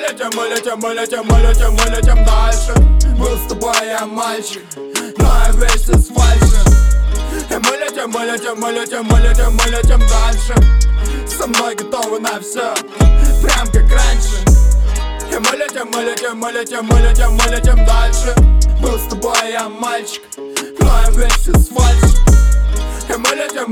мы летим дальше. Был с тобой я мальчик, но я весь из фальши. И мы летим дальше. Со мной готовы на все, прям как раньше. И мы летим дальше. Был с тобой я мальчик, но я весь из фальши. И мы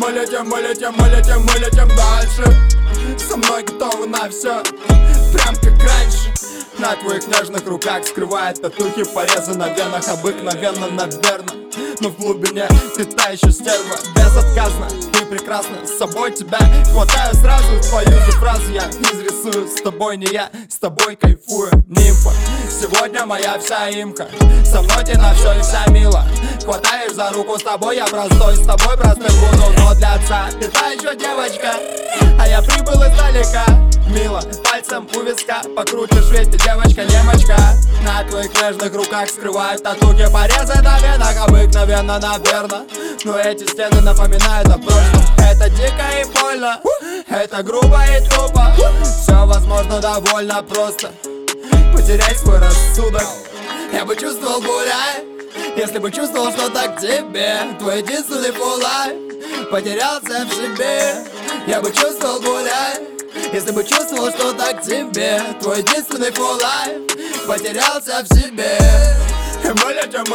летим дальше. Со мной готовы на все, прям как раньше. На твоих нежных руках скрывает татухи, порезы на венах. Обыкновенно, наверно, но в глубине ты та еще стерва. Безотказно и прекрасно, с собой тебя хватаю сразу. Твою же фразу я изрисую. С тобой не я, с тобой кайфую, нимфа. Сегодня моя вся имка, со мной ты на все и вся мила. Хватаешь за руку, с тобой я простой, с тобой простым буду. Но для отца ты та еще девочка, а я прибыл издалека. Мило, пальцем у виска покрутишь весь, ты девочка-немочка. На твоих нежных руках скрывают татухи, порезы на венах. Обыкновенно, наверно, но эти стены напоминают о прошлом. Это дико и больно, это грубо и тупо. Все возможно довольно просто потерять свой рассудок. Я бы чувствовал, гуляя, если бы чувствовал что-то к тебе. Твой единственный full life потерялся в себе. Я бы чувствовал, гуляя, если бы чувствовал что-то к тебе. Твой единственный full life потерялся в себе. И мы летим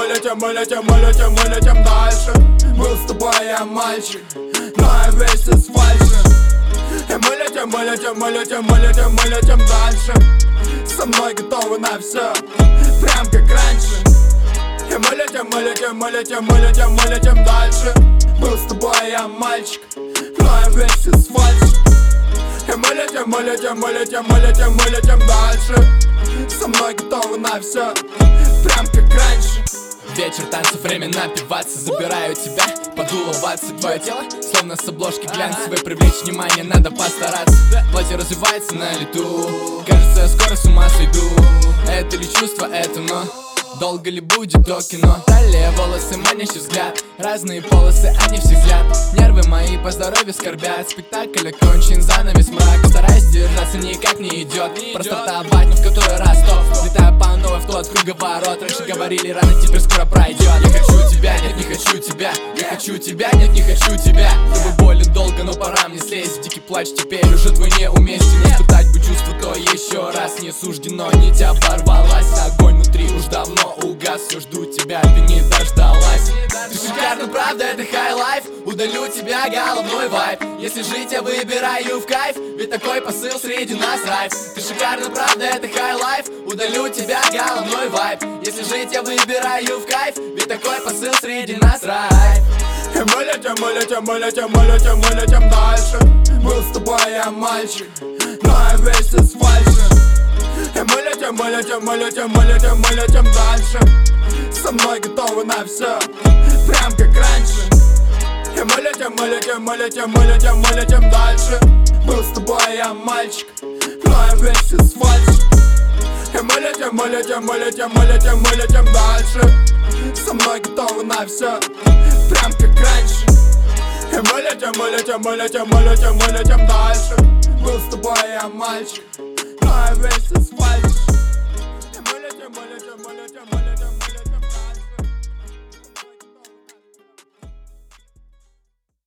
дальше. Был с тобой я мальчик, но я весь из фальши. И мы летим дальше. Со мной готовы на все, прям как раньше. И мы летим дальше. Был с тобой я мальчик, но я весь из фальши. И мы летим дальше. Со мной готовы на все, прям как раньше. Вечер танцев, время напиваться. Забираю тебя, подулываться. Твое тело, словно с обложки глянцевой. Привлечь внимание, надо постараться. Платье развивается на лету. Кажется, я скоро с ума сойду. Это ли чувство, это но долго ли будет то кино? Далее волосы, манящий взгляд. Разные полосы, они все взгляд. Нервы мои по здоровью скорбят. Спектакль окончен, занавес мрак. Стараюсь держаться, никак не идет. Простартовать, но в который раз стоп. Летаю по новой в тот круговорот. Раньше говорили рано, теперь скоро пройдет. Я хочу тебя, нет, не хочу тебя. Я хочу тебя, нет, не хочу тебя. Тобой болен долго, но пора мне слезть. Дикий плач теперь уже твой неуместен. Испытать бы чувство, то еще раз. Не суждено, нить оборвалась. Огонь внутри уж давно угас. Все жду тебя, ты не дождалась. Ты шикарно, правда, это хай-лайф. Удалю тебя, головной вайп. Если жить, я выбираю в кайф. Ведь такой посыл среди нас райф. Ты шикарно, правда, это хай-лайф. Удалю тебя, головной вайп. Если жить, я выбираю в кайф. Ведь такой посыл среди нас райф. И мы летим дальше. Был с тобой я мальчик, но я весь из фальши. И мы летим дальше. Со мной готовы на все, прям как раньше. И мы летим дальше. Был с тобой я мальчик, но я весь из фальши. И мы летим дальше. Со мной готовы на все, прям как раньше. И мы летим дальше. Был с тобой я мальчик, но я весь из фальши.